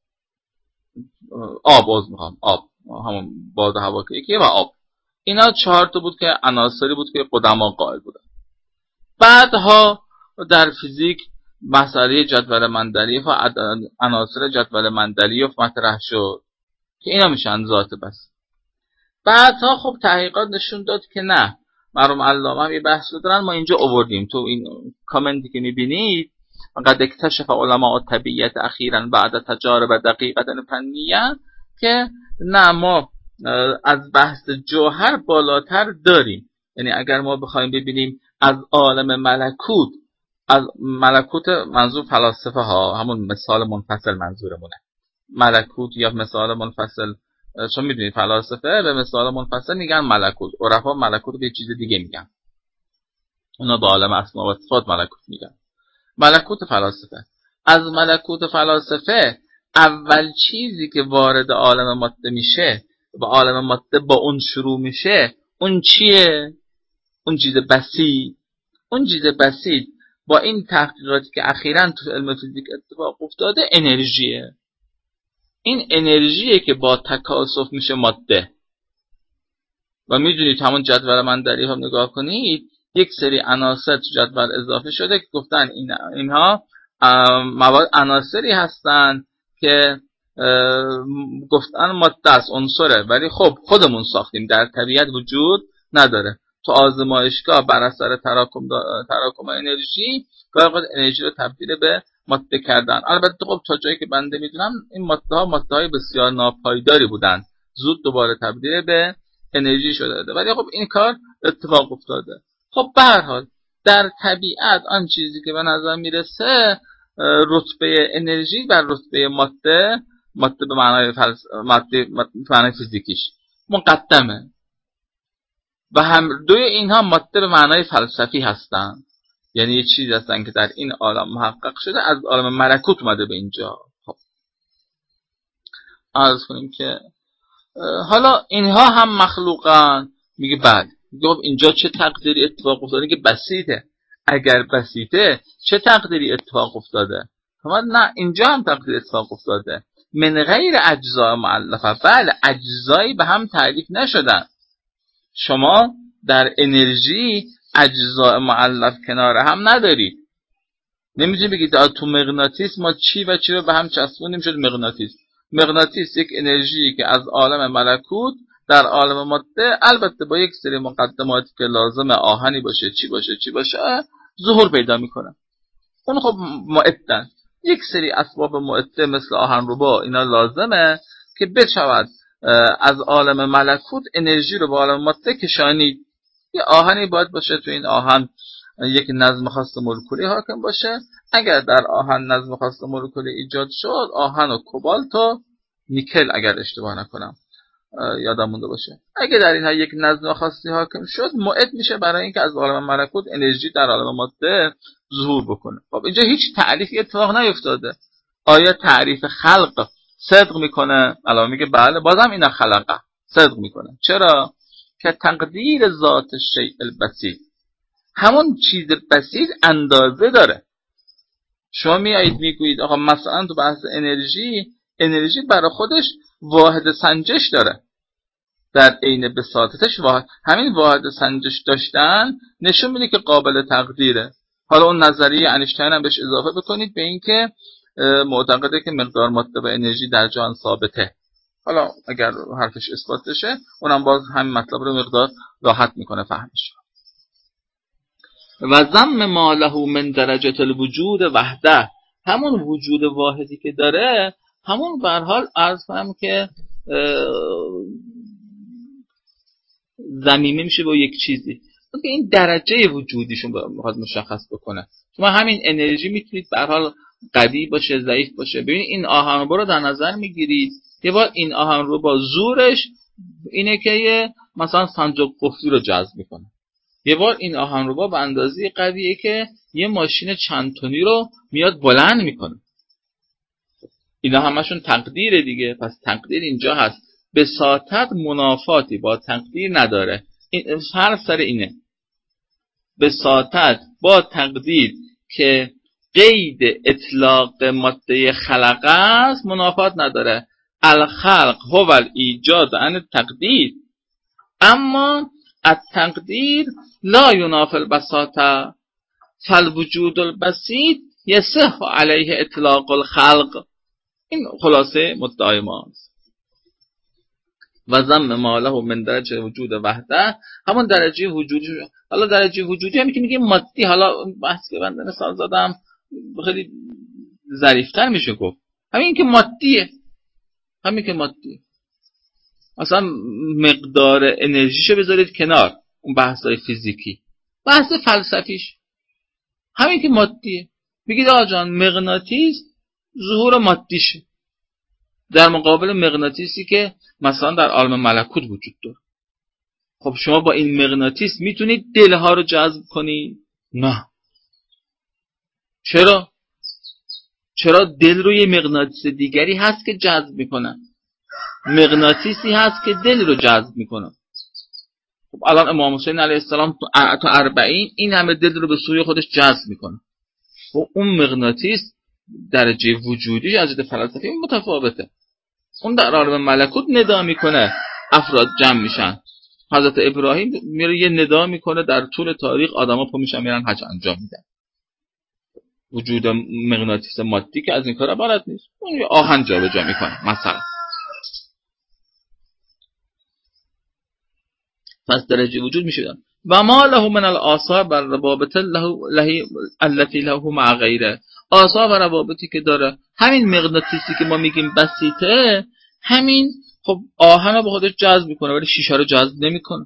آب همون باد و هوا که یکیه و آب. اینا 4 تا بود که عناصری بود که قدما قائل بودن. بعدها در فیزیک مسئله جدول مندلیف و عناصر جدول مندلیف مطرح شد که اینا میشن ذات بس. بعدها خب تحقیقات نشون داد که نه، مرحوم علامه هم یه بحث رو دارن، ما اینجا آوردیم تو این کامنتی که میبینید: قد اکتشف علماء الطبیعه اخیرا بعد تجارب دقیقه فنیه، که نه ما از بحث جوهر بالاتر داریم. یعنی اگر ما بخوایم ببینیم از عالم ملکوت، از ملکوت منظور فلاسفه ها همون مثال منفصل منظورمونه، ملکوت یا مثال منفصل، چون میدونید فلاسفه به مثال منفصل میگن ملکوت، عرفا ملکوت به چیز دیگه میگن، اونا به عالم اسما و صفات ملکوت میگن. ملکوت فلاسفه، از ملکوت فلاسفه اول چیزی که وارد عالم ماده میشه و عالم ماده با اون شروع میشه، اون چیه؟ اون چیز بسیط. اون چیز بسیط با این تحقیقاتی که اخیراً تو علم فیزیک اتفاق افتاده انرژیه. این انرژیه که با تکاثف میشه ماده. و میدونید همون جدول مندلی هم نگاه کنید، یک سری عناصر تو جدول اضافه شده که گفتن اینها مواد عناصری هستن که گفتن ماده است، عنصره، ولی خب خودمون ساختیم، در طبیعت وجود نداره. تو آزمایشگاه بر اثر تراکم انرژی گاهی انرژی رو تبدیل به ماده کردن. البته خب تا جایی که بنده میدونم این ماده‌های بسیار ناپایداری بودن، زود دوباره تبدیل به انرژی شده، ولی خب این کار اتفاق افتاده. خب به هر حال در طبیعت آن چیزی که به نظر میرسه رتبه انرژی بر رتبه ماده به معنای فیزیکیش مقدمه و هم دوی اینها ماده به معنای فلسفی هستن. یعنی یه چیزی هستن که در این عالم محقق شده، از عالم ملکوت اومده به اینجا. خب عرض کنیم که حالا اینها هم مخلوقن. میگه بله. میگه اینجا چه تقدیری اتفاق افتاده که بسیطه؟ اگر بسیطه چه تقدیری اتفاق افتاده؟ نه، اینجا هم تقدیر اتفاق افتاده من غیر اجزاء مؤلفه. بله، اجزایی به هم تعریف نشدن. شما در انرژی اجزاء مؤلف کنار هم ندارید. نمیتونید بگید تو مغناطیس ما چی و چی رو به هم چسبونیم شد مغناطیس. مغناطیس یک انرژی که از عالم ملکوت در عالم ماده، البته با یک سری مقدماتی که لازم آهنی باشه چی باشه ظهور پیدا میکنه. اون خب معدن، یک سری اسباب معده مثل آهنربا اینا لازمه که بشود از عالم ملکوت انرژی رو به عالم ماده کشانید. یه آهنی باید باشه، تو این آهن یک نظم خاص مولکولی حاکم باشه. اگر در آهن نظم خاص مولکولی ایجاد شد، آهن و کوبالت و نیکل اگر اشتباه نکنم یادم مونده باشه، اگر در اینها یک نظم خاصی حاکم شد، موعد میشه برای اینکه از عالم ملکوت انرژی در عالم ماده ظهور بکنه. خب اینجا هیچ تعریفی اتفاق نیفتاده. آیا تعریف خلق صدق میکنه؟ علامه میگه بله، بازم اینا خلقه صدق میکنه. چرا؟ که تقدیر ذات شیء البسیط، همون چیز بسیط اندازه داره. شما میایید میگویید آقا مثلا تو بحث انرژی برای خودش واحد سنجش داره، در عین بساطتش همین واحد سنجش داشتن نشون میده که قابل تقدیره. حالا اون نظریه انیشتین هم بهش اضافه بکنید به این که معتقده که مقدار ماده و انرژی در جهان ثابته. حالا اگر حرفش اثبات بشه اونم باز همین مطلب رو مقدار راحت میکنه فهمش. و ضم ما له من درجه الوجود وحده، همون وجود واحدی که داره، همون به هر حال عرض کنم که ضمیمه میشه با یک چیزی. این درجه وجودیشون باید مشخص بکنه. شما همین انرژی میتونید به هر حال قوی باشه، ضعیف باشه. ببینید این آهنربا رو در نظر میگیرید، یه بار این آهنربا با زورش اینه که یه مثلا صندوق قفلی رو جذب میکنه، یه بار این آهنربا به اندازه قویه که یه ماشین چند تونی رو میاد بلند میکنه. اینا همشون تقدیره دیگه. پس تقدیر اینجا هست، بساطت منافاتی با تقدیر نداره. این حرف سر اینه، بساطت با تقدیر که قید اطلاق ماده خلق است منافات نداره. الخلق هو الایجاد عن تقدیر، اما التقدیر لا ینافی البساطه، فالوجود البسیط یصح علیه اطلاق الخلق. این خلاصه مدعای ماست. و ضم ما له من درجه وجود وحده، همون درجه وجودی. حالا درجه وجودی هم که میگیم مادی، حالا بحث که بنده مثال زدم خیلی ظریف‌تر میشه گفت، همین که مادیه، همین که مادیه. اصلا مقدار انرژیشو بذارید کنار، اون بحثای فیزیکی، بحث فلسفیش همین که مادیه. بگید آقا جان مغناطیس ظهور مادیشه در مقابل مغناطیسی که مثلا در عالم ملکوت وجود داره. خب شما با این مغناطیس میتونید دلها رو جذب کنید؟ نه. چرا دل رو یه مغناطیس دیگری هست که جذب میکنه، مغناطیسی هست که دل رو جذب میکنه. خب الان امام حسین علیه السلام تو 40 این همه دل رو به سوی خودش جذب میکنه. خب اون مغناطیس درجه وجودی از دید فلسفی متفاوته. اون در عالم ملکوت ندا میکنه، افراد جمع میشن. حضرت ابراهیم میره یه ندا میکنه، در طول تاریخ آدما پا میشن میرن حج انجام میدن. وجود مغناطیس مادی که از این کارا بلد نیست، اون یه آهن جابجا میکنه مثلا. پس درجه وجود میشه دن. و ما له من الاثار بر روابط له التي له مع غیره، آثار و روابطی که داره. همین مغناطیسی که ما میگیم بسیطه، همین خب آهن رو به خودش جذب میکنه ولی شیشه رو جذب نمیکنه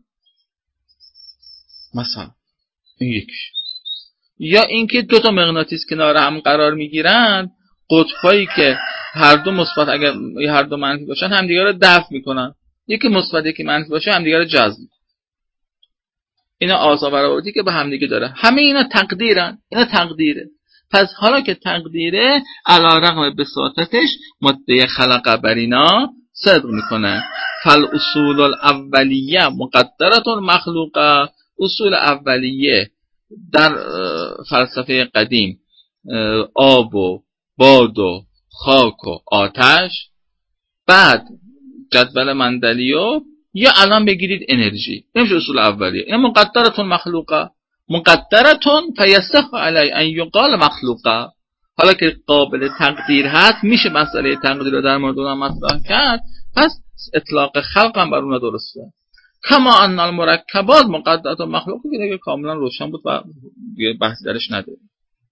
مثلا. این یکیش. یا اینکه دو تا مغناطیس کنار هم قرار میگیرن، قطبایی که هر دو مثبت اگر هر دو منفی باشن همدیگه رو دفع میکنن، یکی مثبت یکی منفی باشه همدیگه رو جذب. اینا آثار و روابطی که به همدیگه داره. همه اینا تقدیرن، اینا تقدیره. پس حالا که تقدیره، علیرغم بساطتش ماده خلق بر اینا صدق میکنه. فالاصول الاولیه مقدرة مخلوقه، اصول اولیه در فلسفه قدیم آب و باد و خاک و آتش، بعد جدول مندلیوف، یا الان بگیرید انرژی، نمیشه اصول اولیه. این مقدرتون مخلوقه، مقدرتون فیصح علی ان یقال مخلوقه. حالا که قابل تقدیر هست، میشه مسئله تقدیر رو در مورد اونها مطرح کرد، پس اطلاق خلق هم بر اونها درسته. کما ان المرکبات مقدرتون مخلوقه، که دیگه کاملا روشن بود و بحث درش نداریم.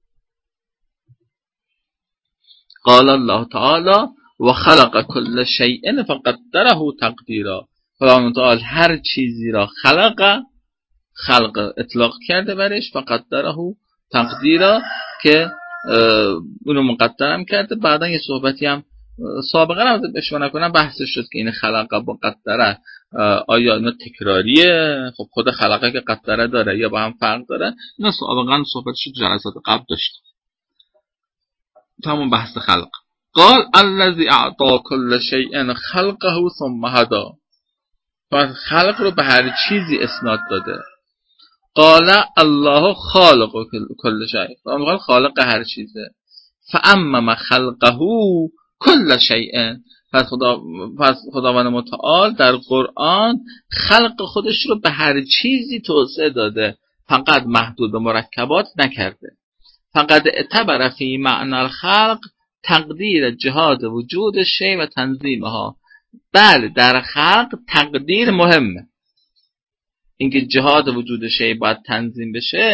قال الله تعالی و خلق کل شیء فقدره تقدیرا. خداوند تعالی هر چیزی را خلق اطلاق کرده برش، فقدره تقدیرا، که اونو مقدرم کرده. بعدا یه صحبتی هم سابقا هم اشاره نکنم بحثش شد که این خلق با قدره آیا اینا تکراریه؟ خب خود خلقه که قدره داره یا با هم فرق داره؟ اینا سابقا صحبتش شد، جلسات قبل داشت تمام بحث خلق. قال الذي اعطى كل شيء خلقه ثم هدى. خلق رو به هر چیزی اسناد داده. قال الله خالق كل شيء، خالق هر چیزه. فأمم خلقه كل شيء. پس خداوند متعال در قرآن خلق خودش رو به هر چیزی توسعه داده، فقط محدود به مرکبات نکرده. فقط اعتبر فی معنی الخلق تقدیر جهاد وجود شیء و تنظیمها. بله در خلق تقدیر مهمه، اینکه جهاد وجود شیء باید تنظیم بشه،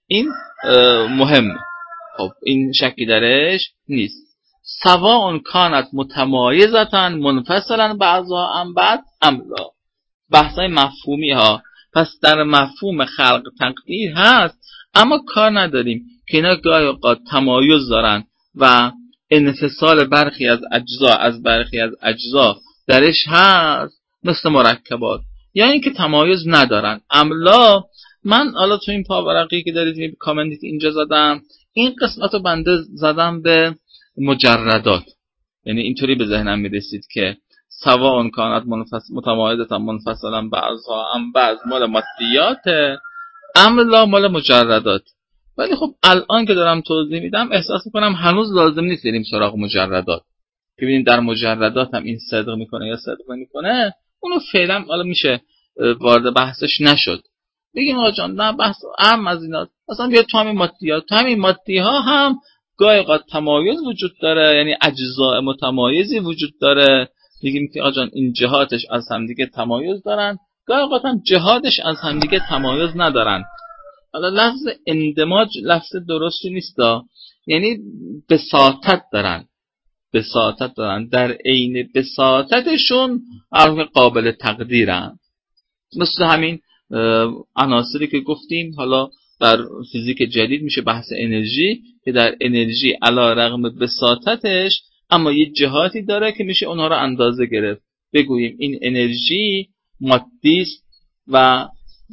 این مهمه. خب این شکی درش نیست. سواء کانت متمایزتن منفصلا بعضها عن بعض ام لا. بحثای مفهومی ها. پس در مفهوم خلق تقدیر هست، اما کار نداریم که اینا گاهی اوقات تمایز دارن و انفصال برخی از اجزا از برخی از اجزا درش هست، مثل مرکبات، یا اینکه تمایز ندارن. املا من حالا تو این پاورقی که دارید کامنتی اینجا زدم، این قسمت رو بنده زدم به مجردات. یعنی اینطوری به ذهنم میرسید که سواء کانت متمایزة منفصلا بعضها عن بعض مال مادیات، املا مال مجردات. ولی خب الان که دارم توضیح میدم احساس میکنم هنوز لازم نیست بریم سراغ مجردات، که ببینیم در مجردات هم این صدق میکنه یا صدق نمیکنه. اونو فعلا حالا میشه وارد بحثش نشد. بگیم آقا جان نه بحث اهم از اینا، مثلا بیا تو همین مادیات، تو همین مادی‌ها هم گاهی اوقات تمایز وجود داره، یعنی اجزاء متمایزی وجود داره. میگیم که آقا جان این جهاتش از همدیگه تمایز دارن، گاهی اوقات هم جهاتش از همدیگه تمایز ندارن. حالا لفظ اندماج لفظ درستی نیست، یعنی بساطت دارن در عین بساطتشون قابل تقدیرن. مثل همین عناصری که گفتیم حالا در فیزیک جدید میشه بحث انرژی، که در انرژی علی رغم بساطتش اما یه جهاتی داره که میشه اونها رو اندازه گرفت. بگوییم این انرژی مادی است و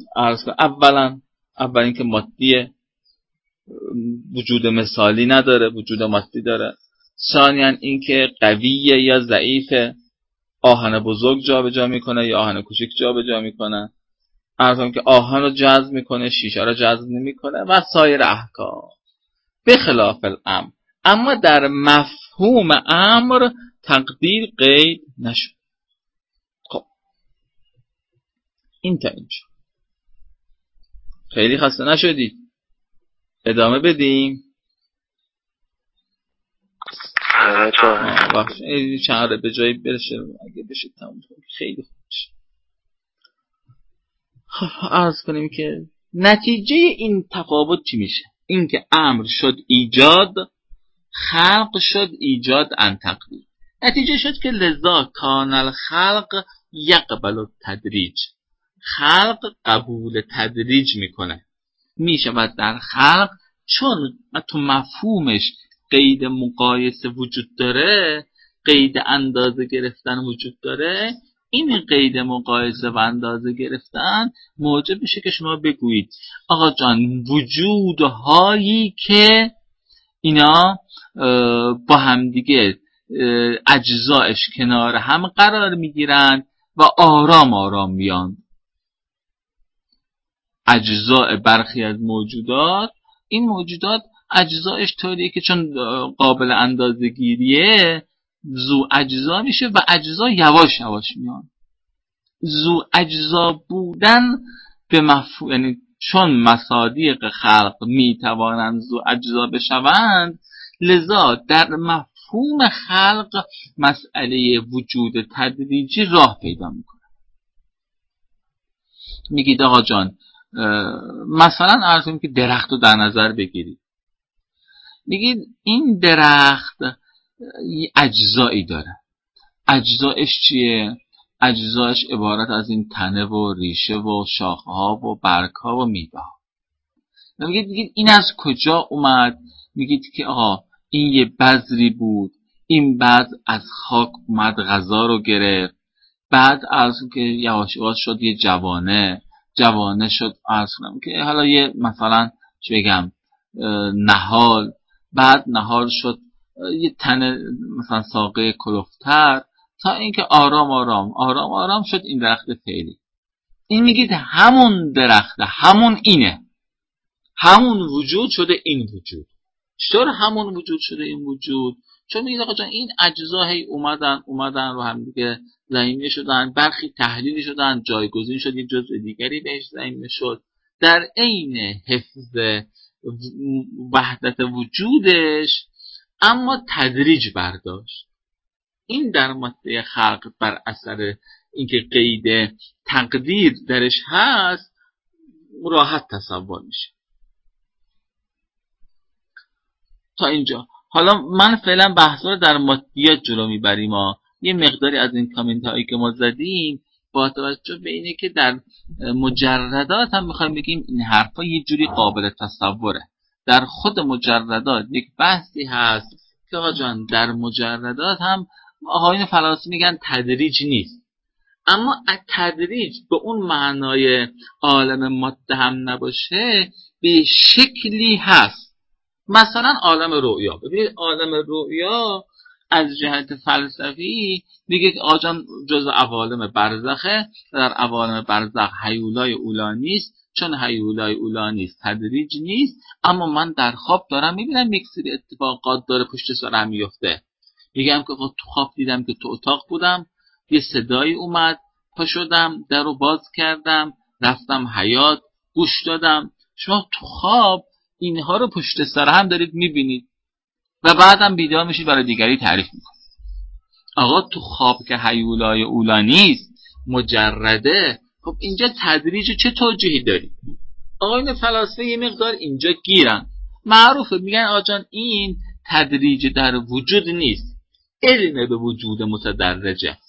اول اینکه مادیه، وجود مثالی نداره، وجود مادی داره. ثانیاً اینکه قویه یا ضعیفه، آهن بزرگ جابجا میکنه یا آهن کوچیک جابجا میکنه. ارزم که آهن رو جذب میکنه، شیشه رو جذب نمیکنه و سایر احکام. به خلاف الامر، اما در مفهوم امر تقدیر قید نشد. خب این تا اینجا. خیلی خسته نشدید؟ ادامه بدیم. این چند به جایی برشه اگه بشه تموم کنیم خیلی خوب میشه. عرض کنیم که نتیجه این تفاوت چی میشه؟ این که امر شد ایجاد، خلق شد ایجاد عن تقدیر. نتیجه شد که لذا کان الخلق یقبل التدریج، خلق قبول تدریج میکنه. میشود در خلق چون تو مفهومش قید مقایسه وجود داره، قید اندازه گرفتن وجود داره، این قید مقایسه و اندازه گرفتن موجب میشه که شما بگویید آقا جان وجودهایی که اینا با همدیگه اجزایش کنار هم قرار میگیرن و آرام آرام میان. اجزای برخی از موجودات، این موجودات اجزایش طوریه که چون قابل اندازه گیریه ذو اجزا میشه و اجزا یواش یواش میان. ذو اجزا بودن به مفهوم، یعنی چون مصادیق خلق میتوانند ذو اجزا بشوند، لذا در مفهوم خلق مسئله وجود تدریجی راه پیدا میکنه. میگید آقا جان مثلا عرض کنیم که درخت رو در نظر بگیرید، میگید این درخت اجزایی داره. اجزایش چیه؟ اجزایش عبارت از این تنه و ریشه و شاخه ها و برگ ها و میوه ها. میگید این از کجا اومد؟ میگید که آقا این یه بذری بود، این بذر از خاک اومد غذا رو گرفت، بعد از که یواش یواش شد یه جوانه شد، عرض کنم که حالا یه مثلا چه بگم نهال، بعد نهال شد یه تنه مثلا ساقه کلفتر، تا اینکه آرام شد این درخت فعلی. این میگید همون درخته، همون اینه، همون وجود شده این وجود. چطور همون وجود شده این وجود؟ چون میگید آقا جان این اجزا هی اومدن رو هم دیگه ضمیمه شدن، برخی تحلیلی شدن، جایگزین شد یه جزء دیگری بهش ضمیمه شد، در عین حفظ وحدت وجودش اما تدریج برداشت. این در ماده خلق بر اثر اینکه قید تقدیر درش هست راحت تصور میشه. تا اینجا. حالا من فعلا بحثا رو در مادیات جلو میبریم. یه مقداری از این کامنت هایی که ما زدیم با توجه به اینه که در مجردات هم میخوایم بگیم این حرفا یه جوری قابل تصوره. در خود مجردات یک بحثی هست که آقا جان در مجردات هم آقایون فلاسفه میگن تدریج نیست، اما تدریج به اون معنای عالم ماده هم نباشه، به شکلی هست. مثلا عالم رؤیا، ببینید عالم رؤیا از جهت فلسفی میگه که آجان جزء عوالم برزخه، در عوالم برزخ هیولای اولا نیست، چون هیولای اولا نیست تدریج نیست، اما من در خواب دارم میبینم یک سری اتفاقات داره پشت سرم میفته. میگم که تو خواب دیدم که تو اتاق بودم، یه صدایی اومد، پا شدم در رو باز کردم، رفتم حیاط گوش دادم. شما تو خواب اینها رو پشت سر هم دارید میبینید و بعدم بیدار میشید برای دیگری تعریف میکنید. آقا تو خواب که هیولای اولا نیست مجرده، خب اینجا تدریج چه توجیهی دارید؟ آقایون فلاسفه یه مقدار اینجا گیرن، معروفه، میگن آجان این تدریج در وجود نیست، علم به وجود متدرجه.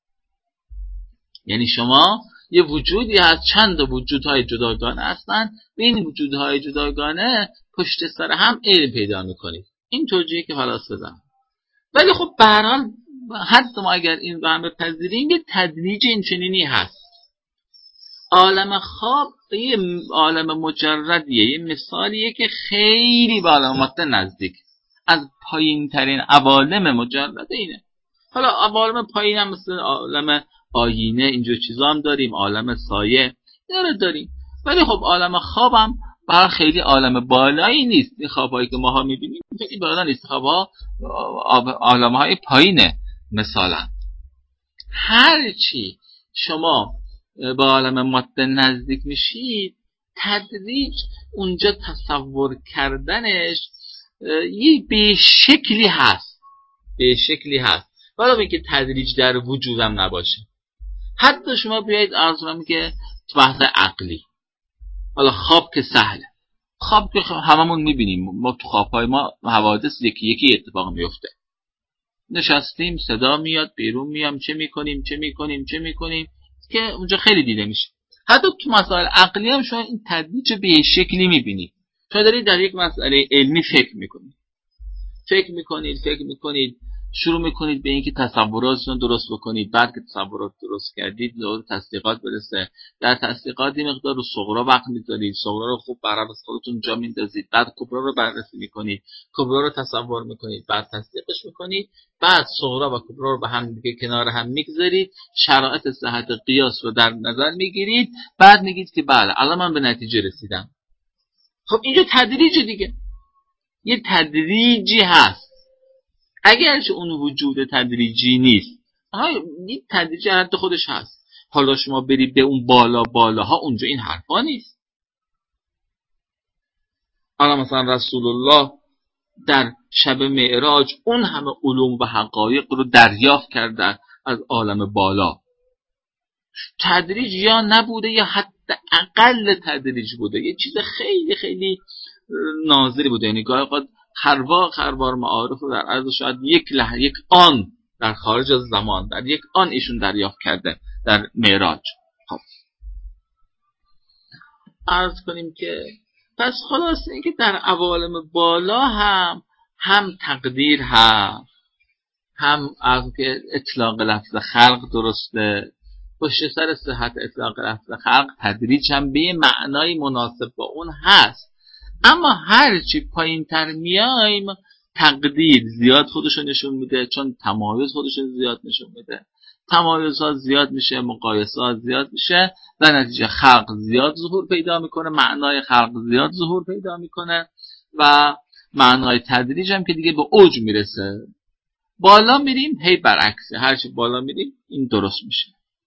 یعنی شما یه وجودی هست، چند وجودهای جداگانه هستن، به این وجودهای جداگانه پشت سر هم علم پیدا میکنید. این توجیهی که فلاسفه دارن. ولی خب به هر حال حتی ما اگر این رو هم بپذیریم یه تدریج این چنینی هست. عالم خواب یه عالم مجردیه، یه مثالیه که خیلی به عالم ماده نزدیک، از پایین ترین عوالم مجرده اینه. حالا عوالم پایین هم مثل عالم آینه اینجور چیزا هم داریم، عالم سایه اینا رو داریم، ولی خب عالم خوابم برای خیلی عالم بالایی نیست. این خوابایی که ماها میبینیم خیلی بالا نیست، خوابها عالمهای پایینه. مثلا هرچی شما با عالم ماده نزدیک میشید تدریج اونجا تصور کردنش یه به شکلی هست، به شکلی هست، ولی که تدریج در وجودم نباشه. حتی شما بیایید ارزم که بحث عقلی، حالا خواب که سهله، خواب که هممون میبینیم، ما تو خوابهای ما حوادث یکی یکی اتفاق میفته، نشستیم صدا میاد بیرون میام چه میکنیم که اونجا خیلی دیده میشه. حتی تو مسائل عقلی هم شما این تدریج به شکلی میبینید. شما دارید در یک مسئله علمی فکر میکنید شروع میکنید به اینکه تصوراتتون درست بکنید، بعد که تصورات درست کردید لازم تصدیقات برسه، در تصدیقات این مقدار رو صغرا وقت میذارید، صغرا رو خوب برای خودتون جا میندازید، بعد کبرا رو بررسی میکنید، کبرا رو تصور میکنید، بعد تصدیقش میکنید، بعد صغرا و کبرا رو به هم دیگه کنار هم میگذارید، شرایط صحت قیاس رو در نظر میگیرید، بعد میگید که بله الان من به نتیجه رسیدم. خب اینجا تدریج دیگه، یه تدریجی هست. اگرچه اون وجود تدریجی نیست، این تدریجی حد خودش هست. حالا شما برید به اون بالاها، اونجا این حرفا نیست. حالا مثلا رسول الله در شب معراج اون همه علوم و حقایق رو دریافت کرده از عالم بالا. تدریج یا نبوده یا حتی اقل تدریج بوده، یه چیز خیلی خیلی ناظری بوده. یعنی گاهی اوقات خروار معارف رو در عرض شاید یک آن در خارج از زمان، در یک آن ایشون دریافت کرده در معراج. خب عرض کنیم که پس خلاصه اینکه در عوالم بالا هم تقدیر هست، هم از که اطلاق لفظ خلق درسته، پشت سر صحت اطلاق لفظ خلق تدریج هم به معنای مناسب با اون هست. اما هرچی پایین تر میایم تقدیر زیاد خودشو نشون میده، چون تمایز خودشو زیاد نشون میده، تمایزها زیاد میشه، مقایسه ها زیاد میشه، در نتیجه خلق زیاد ظهور پیدا میکنه، معنای خلق زیاد ظهور پیدا میکنه و معنای تدریج هم که دیگه به اوج میرسه. بالا میریم هی برعکسه، هرچی بالا میریم این درست میشه.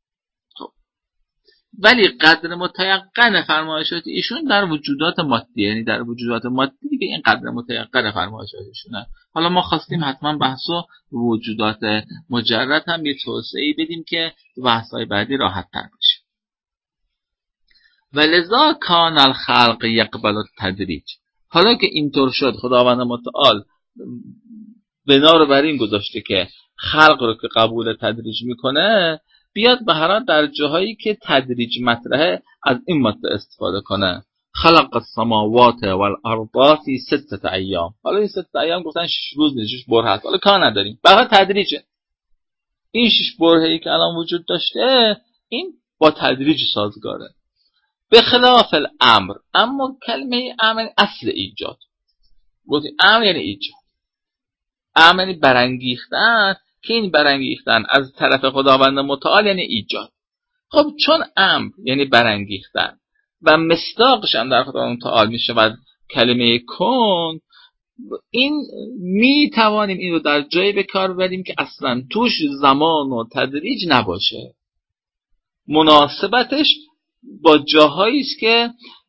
ولی قدر متیقن فرمایشات ایشون در وجودات مادی، یعنی در وجودات مادی دیگه این قدر متیقن فرمایشات ایشونه. حالا ما خواستیم حتما بحثو وجودات مجرد هم یه توسعه‌ای بدیم که بحث‌های بعدی راحت تر بشه. ولذا کان الخلق یقبل التدریج. حالا که اینطور شد خداوند متعال بنا رو بر این گذاشته که خلق رو که قبول تدریج میکنه بیاد به هر حال در جاهایی که تدریج مطرحه از این مطلب استفاده کنه. خلق السماوات والارض فی 6 ایام. حالا این 6 ایام گفتن 6 روز نیست، 6 بره هست، حالا کار نداریم، فقط تدریجه. این 6 برهه‌ای که الان وجود داشته این با تدریج سازگاره. به خلاف الامر، اما کلمه امر اصل ایجاد. گفتیم امر یعنی ایجاد، امر یعنی برانگیختن، که این برانگیختن از طرف خداوند متعال یعنی ایجاد. خب چون امر یعنی برانگیختن و مصداقش هم در خداوند متعال میشه و کلمه کن، این می توانیم این رو در جایی به کار ببریم که اصلا توش زمان و تدریج نباشه. مناسبتش با جاهایی است که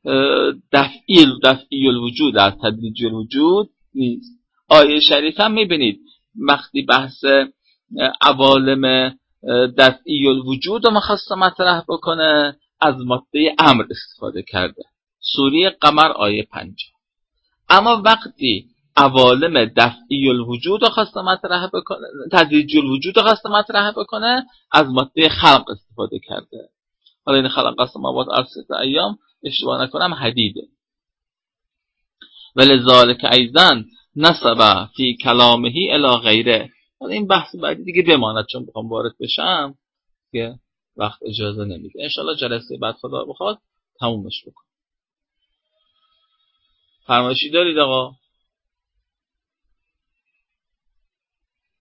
دفعی الوجود از تدریج الوجود نیست. آیه شریف هم میبینید وقتی بحث عوالم دفعی الوجود رو می‌خواسته مطرح بکنه از ماده امر استفاده کرده، سوره قمر آیه 5. اما وقتی عوالم دفعی الوجود رو خواسته مطرح بکنه، تدریج الوجود رو خواسته مطرح بکنه، از ماده خلق استفاده کرده. حالا این خلق السماوات والارض فی 6 ایام اشتباه نکنم حدیده. ولذالک ایضا نسب فی کلامه الی غیره. حالا این بحث بعدی دیگه بماند چون بخوام وارد بشم که وقت اجازه نمیده. ان شاءالله جلسه بعد خدا بخواد تمومش بکنم. فرمایشی دارید آقا؟